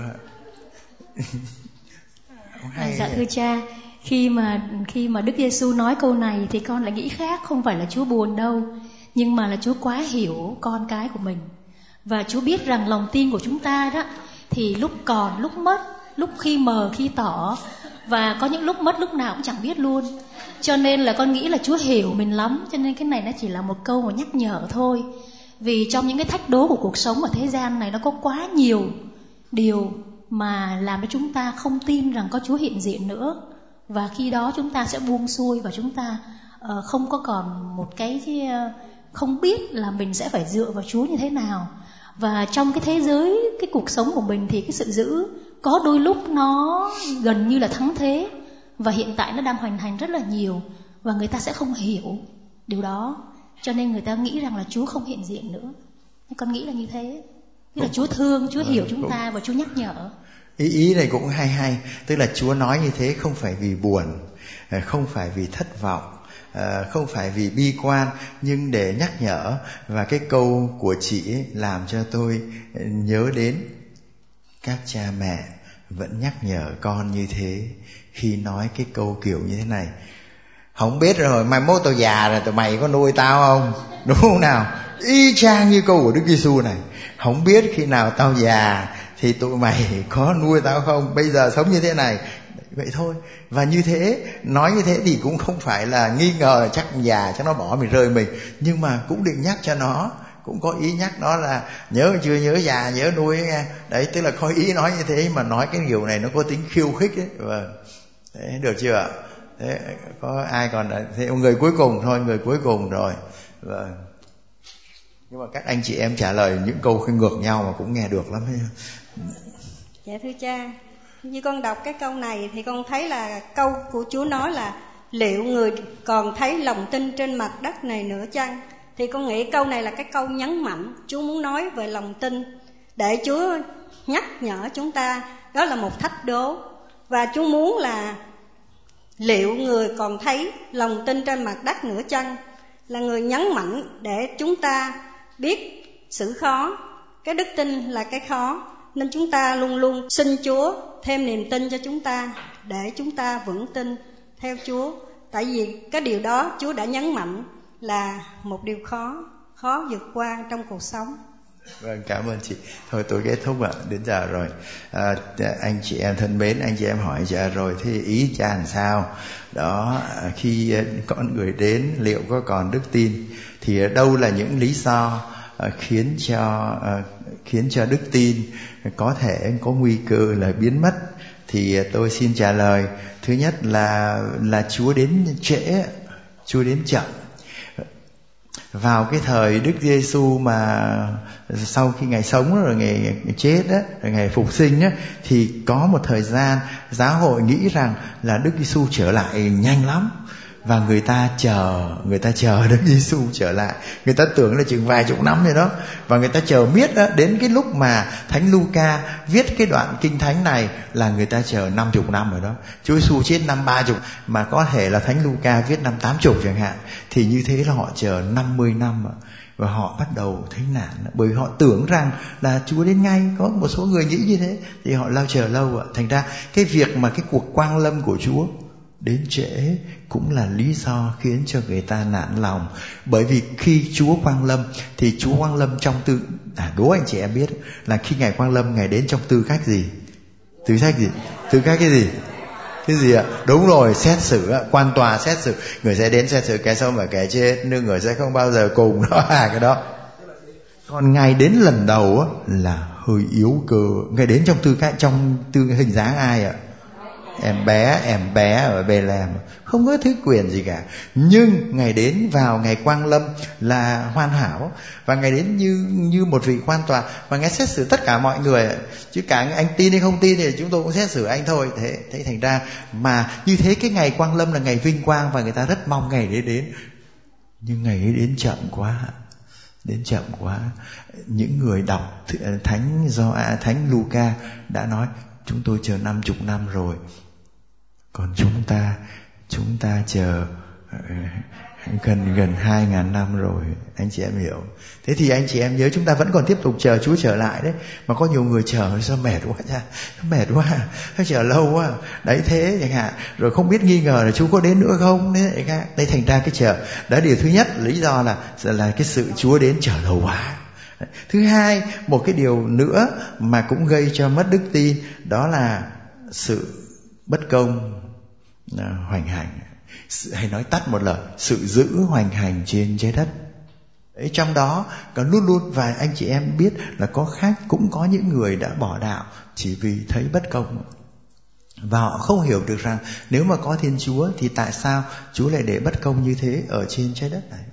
Hay. Dạ thưa cha, khi mà khi mà Đức Giêsu nói câu này thì con lại nghĩ khác, không phải là Chúa buồn đâu, nhưng mà là Chúa quá hiểu con cái của mình. Và Chúa biết rằng lòng tin của chúng ta đó thì lúc còn, lúc mất, lúc khi mờ, khi tỏ, và có những lúc mất lúc nào cũng chẳng biết luôn. Cho nên là con nghĩ là Chúa hiểu mình lắm. Cho nên cái này nó chỉ là một câu mà nhắc nhở thôi. Vì trong những cái thách đố của cuộc sống ở thế gian này, nó có quá nhiều điều mà làm cho chúng ta không tin rằng có Chúa hiện diện nữa. Và khi đó chúng ta sẽ buông xuôi và chúng ta uh, không có còn một cái uh, không biết là mình sẽ phải dựa vào Chúa như thế nào. Và trong cái thế giới, cái cuộc sống của mình thì cái sự giữ có đôi lúc nó gần như là thắng thế, và hiện tại nó đang hoành hành rất là nhiều, và người ta sẽ không hiểu điều đó, cho nên người ta nghĩ rằng là Chúa không hiện diện nữa. Con nghĩ là như thế, tức là Chúa thương, Chúa hiểu chúng ta và Chúa nhắc nhở. Ý ý này cũng hay hay, tức là Chúa nói như thế không phải vì buồn, không phải vì thất vọng, không phải vì bi quan, nhưng để nhắc nhở. Và cái câu của chị ấy làm cho tôi nhớ đến các cha mẹ vẫn nhắc nhở con như thế khi nói cái câu kiểu như thế này: không biết rồi, mai mốt tao già rồi tụi mày có nuôi tao không? Đúng không nào? Y chang như câu của Đức Giêsu này: không biết khi nào tao già thì tụi mày có nuôi tao không? Bây giờ sống như thế này, vậy thôi. Và như thế, nói như thế thì cũng không phải là nghi ngờ chắc già cho nó bỏ mình rơi mình, nhưng mà cũng định nhắc cho nó, cũng có ý nhắc nó là nhớ chưa, nhớ già nhớ nuôi nghe. Đấy, tức là có ý nói như thế, mà nói cái điều này nó có tính khiêu khích ấy. Vâng, thế được chưa? Thế có ai còn thế, người cuối cùng thôi, người cuối cùng rồi. Vâng. Nhưng mà các anh chị em trả lời những câu ngược nhau mà cũng nghe được lắm ấy. Dạ thưa cha, như con đọc cái câu này thì con thấy là câu của Chúa nói là liệu người còn thấy lòng tin trên mặt đất này nữa chăng? Thì con nghĩ câu này là cái câu nhấn mạnh Chúa muốn nói về lòng tin, để Chúa nhắc nhở chúng ta đó là một thách đố. Và Chúa muốn là liệu người còn thấy lòng tin trên mặt đất nữa chăng, là người nhấn mạnh để chúng ta biết xử khó. Cái đức tin là cái khó, nên chúng ta luôn luôn xin Chúa thêm niềm tin cho chúng ta, để chúng ta vững tin theo Chúa. Tại vì cái điều đó Chúa đã nhấn mạnh là một điều khó, khó vượt qua trong cuộc sống. Vâng, cảm ơn chị. Thôi tôi kết thúc ạ, đến giờ rồi. À, anh chị em thân mến, anh chị em hỏi cha rồi, thế ý cha làm sao? Đó, khi con người đến liệu có còn đức tin? Thì đâu là những lý do khiến cho khiến cho đức tin có thể có nguy cơ là biến mất? Thì tôi xin trả lời. Thứ nhất là là Chúa đến trễ, Chúa đến chậm. Vào cái thời Đức Giêsu mà sau khi Ngài sống rồi Ngài chết á, rồi Ngài phục sinh á, thì có một thời gian giáo hội nghĩ rằng là Đức Giêsu trở lại nhanh lắm, và người ta chờ, người ta chờ Đức Giêsu trở lại. Người ta tưởng là chừng vài chục năm rồi đó, và người ta chờ miết đó. Đến cái lúc mà Thánh Luca viết cái đoạn kinh thánh này là người ta chờ năm chục năm rồi đó. Chúa Giêsu chết năm ba chục, mà có thể là Thánh Luca viết năm tám chục chẳng hạn. Thì như thế là họ chờ năm mươi năm, và họ bắt đầu thấy nản, bởi họ tưởng rằng là Chúa đến ngay. Có một số người nghĩ như thế, thì họ lao chờ lâu ạ. Thành ra cái việc mà cái cuộc quang lâm của Chúa đến trễ cũng là lý do khiến cho người ta nản lòng. Bởi vì khi Chúa quang lâm thì Chúa quang lâm trong tư à, đố anh chị em biết là khi Ngài quang lâm, Ngài đến trong tư cách gì? Tư cách gì? Tư cách cái gì? Cái gì ạ? Đúng rồi, xét xử ạ, quan tòa xét xử. Người sẽ đến xét xử kẻ sống và kẻ chết, nhưng người sẽ không bao giờ cùng đó à cái đó. Còn Ngài đến lần đầu á là hơi yếu cơ. Ngài đến trong tư cách, trong tư hình dáng ai ạ? Em bé, em bé ở Bethlehem, không có thứ quyền gì cả. Nhưng Ngài đến vào ngày quang lâm là hoàn hảo, và Ngài đến như như một vị quan tòa, và Ngài xét xử tất cả mọi người. Chứ cả anh tin hay không tin thì chúng tôi cũng xét xử anh thôi. Thế, thế thành ra mà như thế cái ngày quang lâm là ngày vinh quang, và người ta rất mong ngày đấy đến. Nhưng ngày ấy đến chậm quá, đến chậm quá. Những người đọc Thánh do Thánh Luca đã nói chúng tôi chờ năm chục năm rồi, còn chúng ta chúng ta chờ gần gần hai ngàn năm rồi. Anh chị em hiểu. Thế thì anh chị em nhớ chúng ta vẫn còn tiếp tục chờ Chúa trở lại đấy. Mà có nhiều người chờ sao mệt quá cha, mệt quá, chờ lâu quá. Đấy thế chẳng hạn. Rồi không biết nghi ngờ là Chúa có đến nữa không. Đấy, đấy thành ra cái chờ. Đó điều thứ nhất, lý do là là cái sự Chúa đến chờ lâu quá. Thứ hai, một cái điều nữa mà cũng gây cho mất đức tin, đó là sự bất công hoành hành, hay nói tắt một lời, sự dữ hoành hành trên trái đất. Đấy, trong đó có luôn luôn, và anh chị em biết là có khác, cũng có những người đã bỏ đạo chỉ vì thấy bất công. Và họ không hiểu được rằng nếu mà có Thiên Chúa thì tại sao Chúa lại để bất công như thế ở trên trái đất này?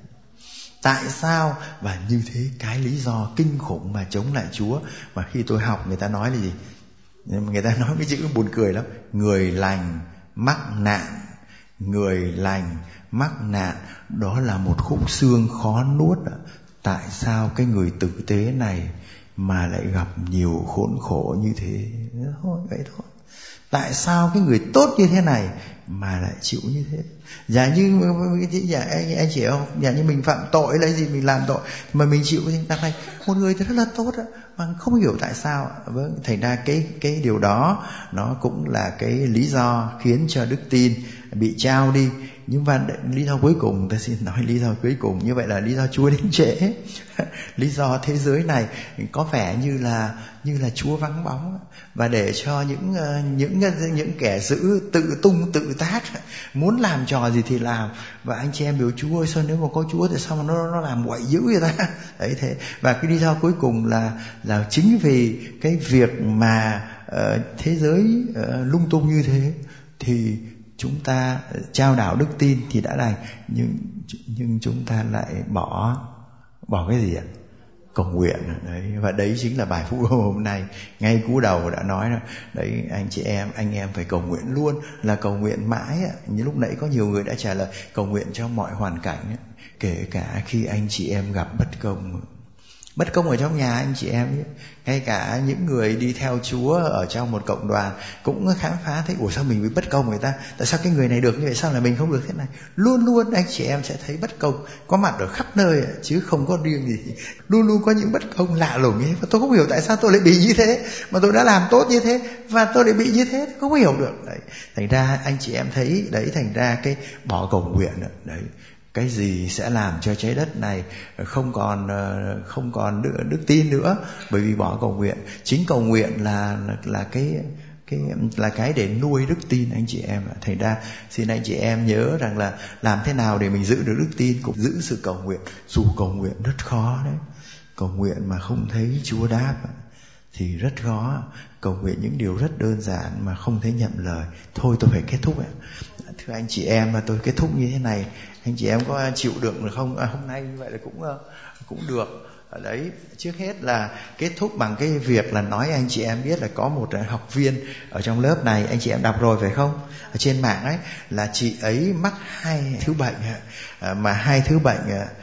Tại sao? Và như thế cái lý do kinh khủng mà chống lại Chúa. Mà khi tôi học người ta nói là gì? Người ta nói cái chữ buồn cười lắm. Người lành mắc nạn. Người lành mắc nạn. Đó là một khúc xương khó nuốt. Tại sao cái người tử tế này mà lại gặp nhiều khốn khổ như thế? Thôi vậy thôi. Tại sao cái người tốt như thế này mà lại chịu như thế? Giả như giả anh, anh chị không, giả như mình phạm tội lấy gì mình làm tội mà mình chịu như thế này, một người rất là tốt mà không hiểu tại sao. Vâng, thành ra cái cái điều đó nó cũng là cái lý do khiến cho đức tin bị trao đi. Nhưng mà lý do cuối cùng, ta xin nói lý do cuối cùng, như vậy là lý do Chúa đến trễ. Lý do thế giới này có vẻ như là như là Chúa vắng bóng, và để cho những những những kẻ dữ tự tung tự tác, muốn làm trò gì thì làm. Và anh chị em biểu Chúa ơi, sao nếu mà có Chúa thì sao mà nó nó làm quậy dữ vậy ta? Đấy thế. Và cái lý do cuối cùng là là chính vì cái việc mà uh, thế giới uh, lung tung như thế thì chúng ta trao đảo đức tin thì đã đành, nhưng nhưng chúng ta lại bỏ bỏ cái gì ạ? Cầu nguyện. Đấy, và đấy chính là bài phúc hôm nay. Ngay cú đầu đã nói rồi. Đấy, anh chị em, anh em phải cầu nguyện luôn, là cầu nguyện mãi. Như lúc nãy có nhiều người đã trả lời, cầu nguyện trong mọi hoàn cảnh, kể cả khi anh chị em gặp bất công. Bất công ở trong nhà anh chị em ấy. Ngay cả những người đi theo Chúa ở trong một cộng đoàn cũng khám phá thấy, ủa sao mình bị bất công người ta? Tại sao cái người này được như vậy, sao là mình không được thế này? Luôn luôn anh chị em sẽ thấy bất công có mặt ở khắp nơi, chứ không có riêng gì. Luôn luôn có những bất công lạ lùng ấy. Và tôi không hiểu tại sao tôi lại bị như thế, mà tôi đã làm tốt như thế và tôi lại bị như thế, tôi không hiểu được. Đấy. Thành ra anh chị em thấy đấy, thành ra cái bỏ cầu nguyện đấy. Cái gì sẽ làm cho trái đất này không còn không còn đức, đức tin nữa, bởi vì bỏ cầu nguyện. Chính cầu nguyện là là cái cái là cái để nuôi đức tin anh chị em. Thành ra xin anh chị em nhớ rằng là làm thế nào để mình giữ được đức tin, cũng giữ sự cầu nguyện. Dù cầu nguyện rất khó đấy, cầu nguyện mà không thấy Chúa đáp thì rất khó. Cầu nguyện những điều rất đơn giản mà không thấy nhận lời. Thôi tôi phải kết thúc ạ. Thưa anh chị em, tôi kết thúc như thế này, anh chị em có chịu được không? À, hôm nay như vậy là cũng cũng được. Ở đấy, trước hết là kết thúc bằng cái việc là nói anh chị em biết là có một học viên ở trong lớp này, anh chị em đọc rồi phải không? Ở trên mạng ấy, là chị ấy mắc hai thứ bệnh, mà hai thứ bệnh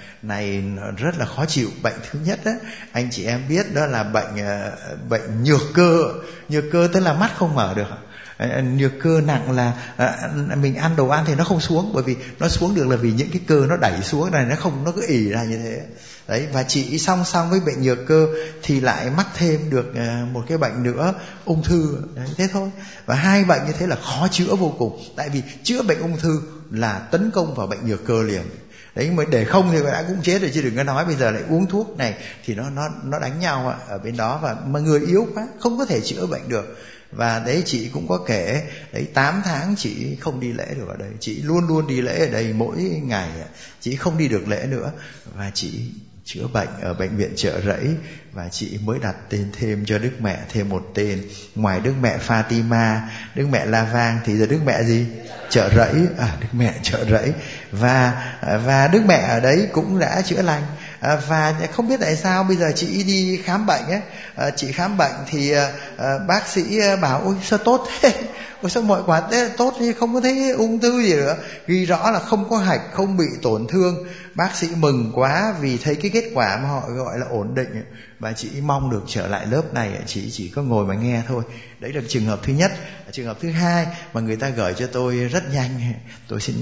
này rất là khó chịu. Bệnh thứ nhất á, anh chị em biết đó là bệnh bệnh nhược cơ. Nhược cơ tức là mắt không mở được. Nhược cơ nặng là à, mình ăn đồ ăn thì nó không xuống, bởi vì nó xuống được là vì những cái cơ nó đẩy xuống này, nó không, nó cứ ỉ ra như thế. Đấy, và chị song song với bệnh nhược cơ thì lại mắc thêm được uh, một cái bệnh nữa, ung thư. Đấy, thế thôi. Và hai bệnh như thế là khó chữa vô cùng, tại vì chữa bệnh ung thư là tấn công vào bệnh nhược cơ liền. Đấy, mới để không thì đã cũng chết rồi, chứ đừng có nói bây giờ lại uống thuốc này thì nó nó nó đánh nhau ở bên đó, và mà người yếu quá không có thể chữa bệnh được. Và đấy, chị cũng có kể đấy, tám tháng chị không đi lễ được ở đây, chị luôn luôn đi lễ ở đây mỗi ngày, chị không đi được lễ nữa, và chị chữa bệnh ở bệnh viện Chợ Rẫy. Và chị mới đặt tên thêm cho Đức Mẹ thêm một tên, ngoài Đức Mẹ Fatima, Đức Mẹ La Vang thì giờ Đức Mẹ gì? Chợ Rẫy. À, Đức Mẹ Chợ Rẫy. Và và Đức Mẹ ở đấy cũng đã chữa lành. À, và không biết tại sao bây giờ chị đi khám bệnh ấy, à, chị khám bệnh thì à, bác sĩ bảo ôi sao tốt thế, ôi sao mọi quả thế tốt thì không có thấy ung thư gì nữa, ghi rõ là không có hạch, không bị tổn thương. Bác sĩ mừng quá vì thấy cái kết quả mà họ gọi là ổn định, và chị mong được trở lại lớp này. Chị chỉ có ngồi mà nghe thôi. Đấy là trường hợp thứ nhất. Trường hợp thứ hai mà người ta gửi cho tôi rất nhanh, tôi xin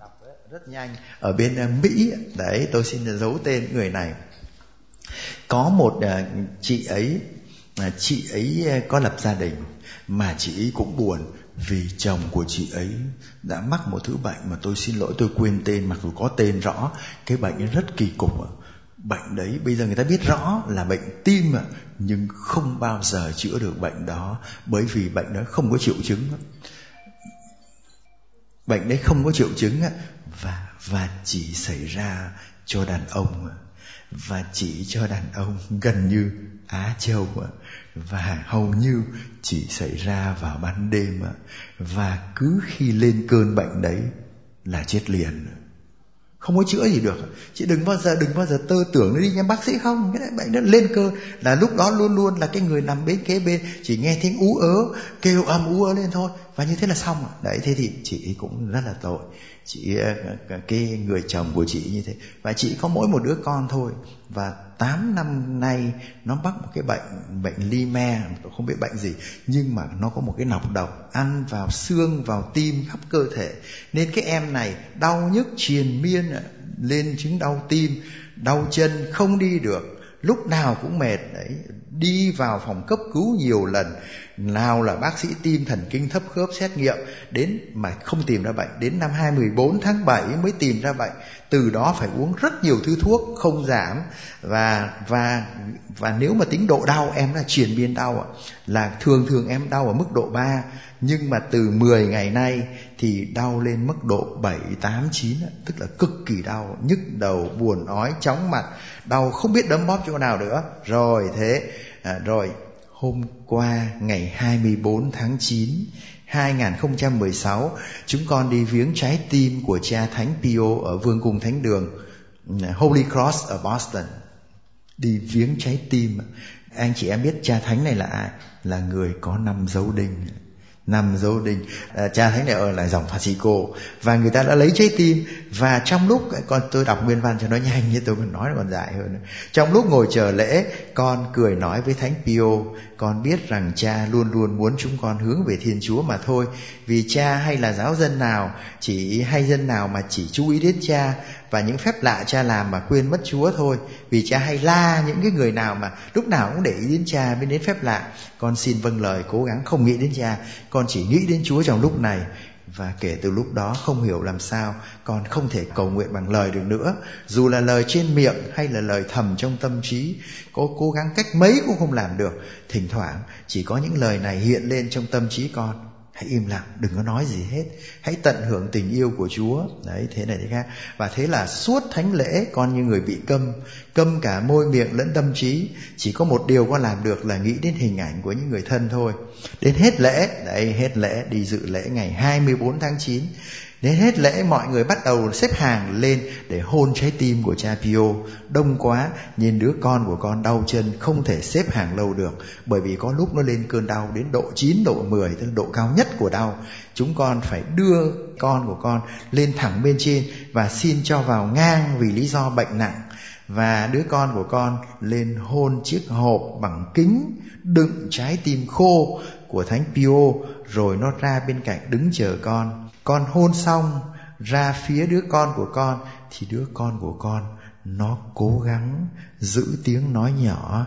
rất nhanh, ở bên Mỹ. Đấy, tôi xin giấu tên người này. Có một uh, chị ấy uh, chị ấy có lập gia đình, mà chị ấy cũng buồn vì chồng của chị ấy đã mắc một thứ bệnh mà tôi xin lỗi tôi quên tên, mặc dù có tên rõ. Cái bệnh ấy rất kỳ cục. Bệnh đấy bây giờ người ta biết rõ là bệnh tim, nhưng không bao giờ chữa được bệnh đó, bởi vì bệnh đó không có triệu chứng. Bệnh đấy không có triệu chứng, và và chỉ xảy ra cho đàn ông, và chỉ cho đàn ông, gần như Á Châu ạ. Và hầu như chỉ xảy ra vào ban đêm ạ. Và cứ khi lên cơn bệnh đấy là chết liền, không có chữa gì được. Chị đừng bao giờ đừng bao giờ tơ tưởng nó đi nha bác sĩ, không, cái bệnh nó lên cơ là lúc đó luôn luôn là cái người nằm bên kế bên chỉ nghe tiếng ú ớ kêu ầm ú ớ lên thôi, và như thế là xong. Đấy, thế thì chị cũng rất là tội. Chị, cái người chồng của chị như thế, và chị có mỗi một đứa con thôi, và tám năm nay nó mắc một cái bệnh bệnh Lyme, tôi không biết bệnh gì, nhưng mà nó có một cái nọc độc ăn vào xương, vào tim, khắp cơ thể, nên cái em này đau nhức triền miên, lên chứng đau tim, đau chân, không đi được, lúc nào cũng mệt đấy, đi vào phòng cấp cứu nhiều lần, nào là bác sĩ tim thần kinh thấp khớp xét nghiệm, đến mà không tìm ra bệnh, đến năm hai mươi bốn tháng bảy mới tìm ra bệnh. Từ đó phải uống rất nhiều thứ thuốc không giảm, và và và nếu mà tính độ đau, em là triền miên đau là thường thường em đau ở mức độ ba, nhưng mà từ mười ngày nay thì đau lên mức độ bảy, tám, chín, tức là cực kỳ đau, nhức đầu, buồn ói, chóng mặt, đau không biết đấm bóp chỗ nào nữa. Rồi thế à, rồi hôm qua ngày hai mươi bốn tháng chín hai nghìn không trăm mười sáu, chúng con đi viếng trái tim của cha Thánh Pio ở Vương cung Thánh đường Holy Cross ở Boston. Đi viếng trái tim. Anh chị em biết cha Thánh này là ai? Là người có năm dấu đinh. Năm dấu đinh. À, cha Thánh này ở lại dòng Francisco, và người ta đã lấy trái tim. Và trong lúc con tôi đọc nguyên văn cho nó nhanh, như tôi còn nói còn dài hơn. Trong lúc ngồi chờ lễ, con cười nói với Thánh Pio, con biết rằng cha luôn luôn muốn chúng con hướng về Thiên Chúa mà thôi. Vì cha hay là giáo dân nào, chỉ hay dân nào mà chỉ chú ý đến cha và những phép lạ cha làm mà quên mất Chúa thôi. Vì cha hay la những cái người nào mà lúc nào cũng để ý đến cha mới đến phép lạ. Con xin vâng lời cố gắng không nghĩ đến cha, con chỉ nghĩ đến Chúa trong lúc này. Và kể từ lúc đó không hiểu làm sao con không thể cầu nguyện bằng lời được nữa. Dù là lời trên miệng hay là lời thầm trong tâm trí, có cố gắng cách mấy cũng không làm được. Thỉnh thoảng chỉ có những lời này hiện lên trong tâm trí con: hãy im lặng, đừng có nói gì hết, hãy tận hưởng tình yêu của Chúa. Đấy, thế này thế khác. Và thế là suốt thánh lễ con như người bị câm, câm cả môi miệng lẫn tâm trí. Chỉ có một điều con làm được là nghĩ đến hình ảnh của những người thân thôi. Đến hết lễ, đấy, hết lễ đi dự lễ ngày hai mươi bốn tháng chín. Đến hết lễ mọi người bắt đầu xếp hàng lên để hôn trái tim của cha Pio. Đông quá, nhìn đứa con của con đau chân không thể xếp hàng lâu được, bởi vì có lúc nó lên cơn đau đến độ chín, độ mười, tức là độ cao nhất của đau. Chúng con phải đưa con của con lên thẳng bên trên và xin cho vào ngang vì lý do bệnh nặng. Và đứa con của con lên hôn chiếc hộp bằng kính đựng trái tim khô của Thánh Pio, rồi nó ra bên cạnh đứng chờ con. Con hôn xong ra phía đứa con của con, thì đứa con của con nó cố gắng giữ tiếng nói nhỏ: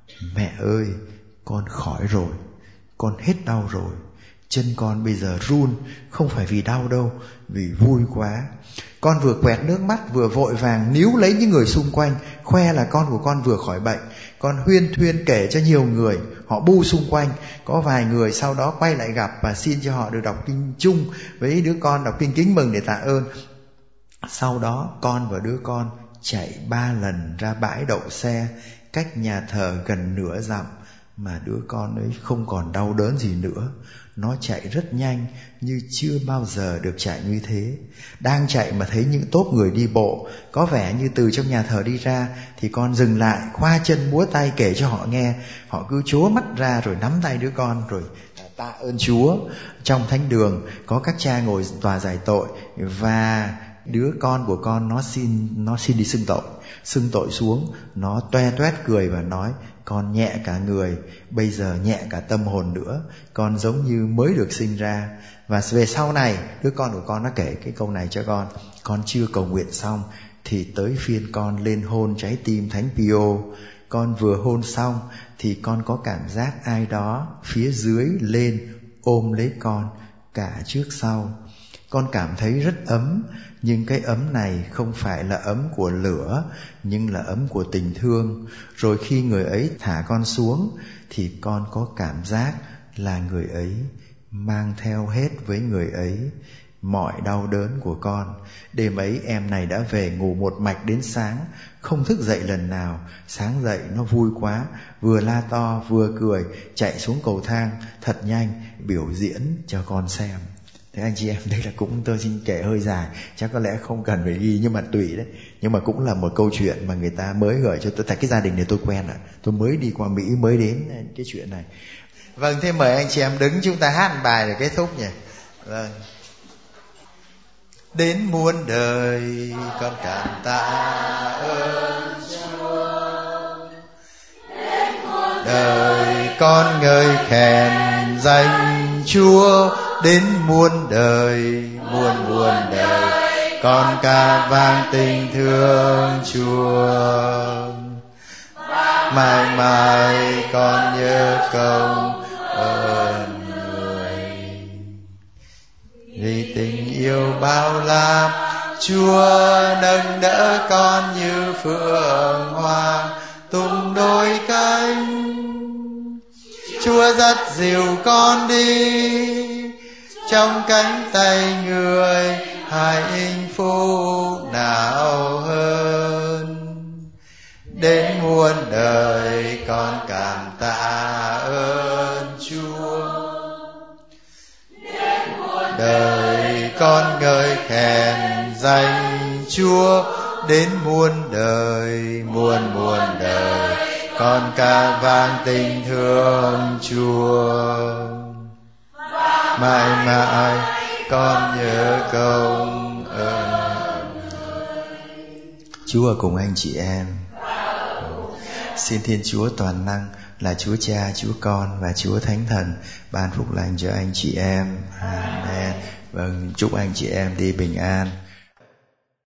mẹ ơi, con khỏi rồi, con hết đau rồi. Chân con bây giờ run, không phải vì đau đâu, vì vui quá. Con vừa quẹt nước mắt vừa vội vàng níu lấy những người xung quanh, khoe là con của con vừa khỏi bệnh. Con huyên thuyên kể cho nhiều người, họ bu xung quanh. Có vài người sau đó quay lại gặp và xin cho họ được đọc kinh chung với đứa con, đọc kinh kính mừng để tạ ơn. Sau đó con và đứa con chạy ba lần ra bãi đậu xe cách nhà thờ gần nửa dặm, mà đứa con ấy không còn đau đớn gì nữa. Nó chạy rất nhanh, như chưa bao giờ được chạy như thế. Đang chạy mà thấy những tốp người đi bộ, có vẻ như từ trong nhà thờ đi ra, thì con dừng lại, khoa chân múa tay kể cho họ nghe. Họ cứ trố mắt ra rồi nắm tay đứa con rồi tạ ơn Chúa. Trong thánh đường có các cha ngồi tòa giải tội, và đứa con của con nó xin nó xin đi xưng tội. Xưng tội xuống, nó toe toét cười và nói: con nhẹ cả người, bây giờ nhẹ cả tâm hồn nữa, con giống như mới được sinh ra. Và về sau này, đứa con của con nó kể cái câu này cho con: con chưa cầu nguyện xong thì tới phiên con lên hôn trái tim Thánh Pio. Con vừa hôn xong thì con có cảm giác ai đó phía dưới lên ôm lấy con cả trước sau. Con cảm thấy rất ấm, nhưng cái ấm này không phải là ấm của lửa, nhưng là ấm của tình thương. Rồi khi người ấy thả con xuống thì con có cảm giác là người ấy mang theo hết với người ấy mọi đau đớn của con. Đêm ấy em này đã về ngủ một mạch đến sáng, không thức dậy lần nào. Sáng dậy nó vui quá, vừa la to vừa cười, chạy xuống cầu thang thật nhanh, biểu diễn cho con xem. Thế anh chị em, đây là cũng tôi xin kể hơi dài, chắc có lẽ không cần phải ghi, nhưng mà tùy đấy. Nhưng mà cũng là một câu chuyện mà người ta mới gửi cho tôi. Tại cái gia đình này tôi quen ạ, tôi mới đi qua Mỹ mới đến cái chuyện này. Vâng, thế mời anh chị em đứng, chúng ta hát một bài để kết thúc nhỉ. Vâng. Đến muôn đời con cảm tạ ơn Chúa, đến muôn đời con ngợi khen danh Chúa, đến muôn đời muôn muôn đời con ca vang tình thương Chúa. Mãi mãi con nhớ công ơn người, vì tình yêu bao la Chúa nâng đỡ con như phượng hoa tung đôi cánh. Chúa dắt dìu con đi trong cánh tay người, hạnh phúc nào hơn. Đến muôn đời con cảm tạ ơn Chúa, đến muôn đời con ngợi khen danh Chúa, đến muôn đời muôn muôn đời con ca vang tình thương Chúa. Mãi mãi con nhớ công ơn. Chúa cùng anh chị em. Xin Thiên Chúa toàn năng là Chúa Cha, Chúa Con và Chúa Thánh Thần ban phúc lành cho anh chị em. Amen. Vâng, chúc anh chị em đi bình an.